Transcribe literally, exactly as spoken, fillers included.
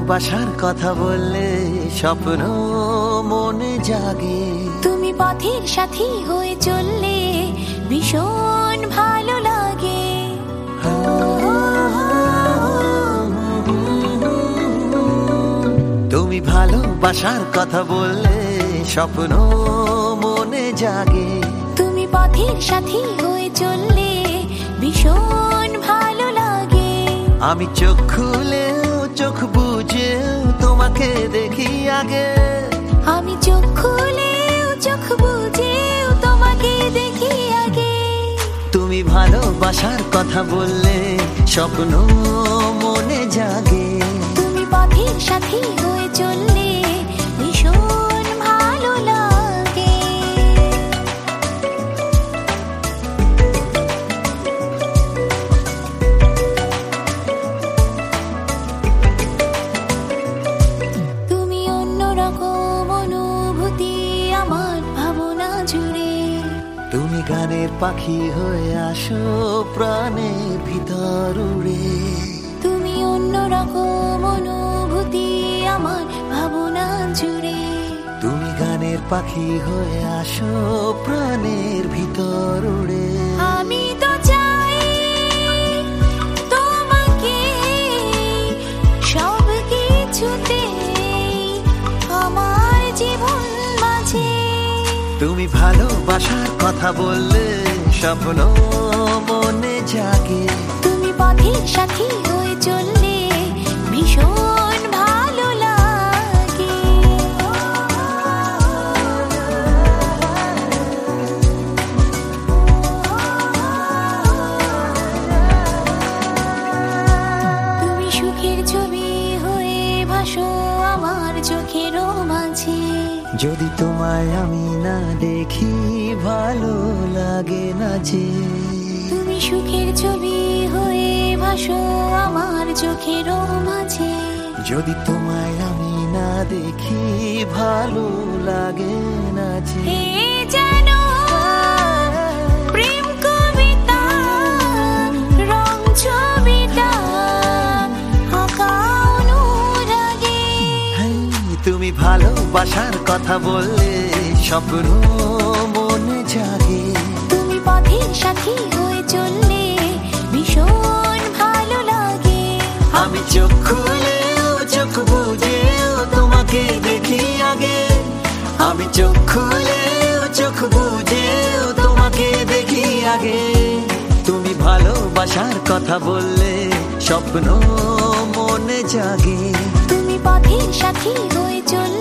ভালোবাসার কথা বললে স্বপ্ন মনে জাগে। তুমি পথের সাথী হয়ে চললে ভীষণ ভালো লাগে। তুমি ভালোবাসার কথা বললে স্বপ্ন মনে জাগে। তুমি পথের সাথী হয়ে চললে ভীষণ ভালো লাগে। আমি চোখ খুলেও চোখ বুঝেও তোমাকে দেখি আগে। আমি চোখ খুলেও চোখ বুঝেও তোমাকে দেখি আগে। তুমি ভালোবাসার কথা বললে স্বপ্ন মনে জাগে। তুমি পথের সাথী হয়ে চললে ভীষণ ভালো লাগে। তুমি অন্যরকম অনুভূতি আমার ভাবনা জুড়ে। তুমি গানের পাখি হয়ে আসো প্রাণের ভিতর উড়ে। তুমি অন্যরকম অনুভূতি আমার ভাবনা জুড়ে। তুমি গানের পাখি হয়ে আসো প্রাণের ভিতর উড়ে। আমি তো চাই তোমাকে সব কিছুতে আমার জীবন মাঝে। তুমি ভালোবাসার কথা বললে স্বপ্ন মনে জাগে। তুমি পথের সাথী হয়ে চললে ভীষণ ভালো লাগে। তুমি সুখের ছবি হয়ে ভাসো আমার চোখের মাঝে। যদি তোমায় আমি না দেখি ভালো লাগে না যে। তুমি সুখের ছবি হয়ে ভাসো আমার চোখের মাঝে। যদি তোমায় আমি না দেখি ভালো লাগে না যে। এ যেন প্রেম কবিতা রং ছবিটা আঁকা অনুরাগে। হেই, তুমি ভালোবাসার কথা বললে স্বপ্ন মনে জাগে। তুমি পথের সাথী হয়ে চললে ভীষণ ভালো লাগে। আমি চোখ খুলেও চোখ বুঝেও তোমাকে দেখি আগে। আমি চোখ খুলেও চোখ বুঝেও তোমাকে দেখি আগে। তুমি ভালোবাসার কথা বললে স্বপ্ন মনে জাগে। তুমি পথের সাথী হয়ে চললে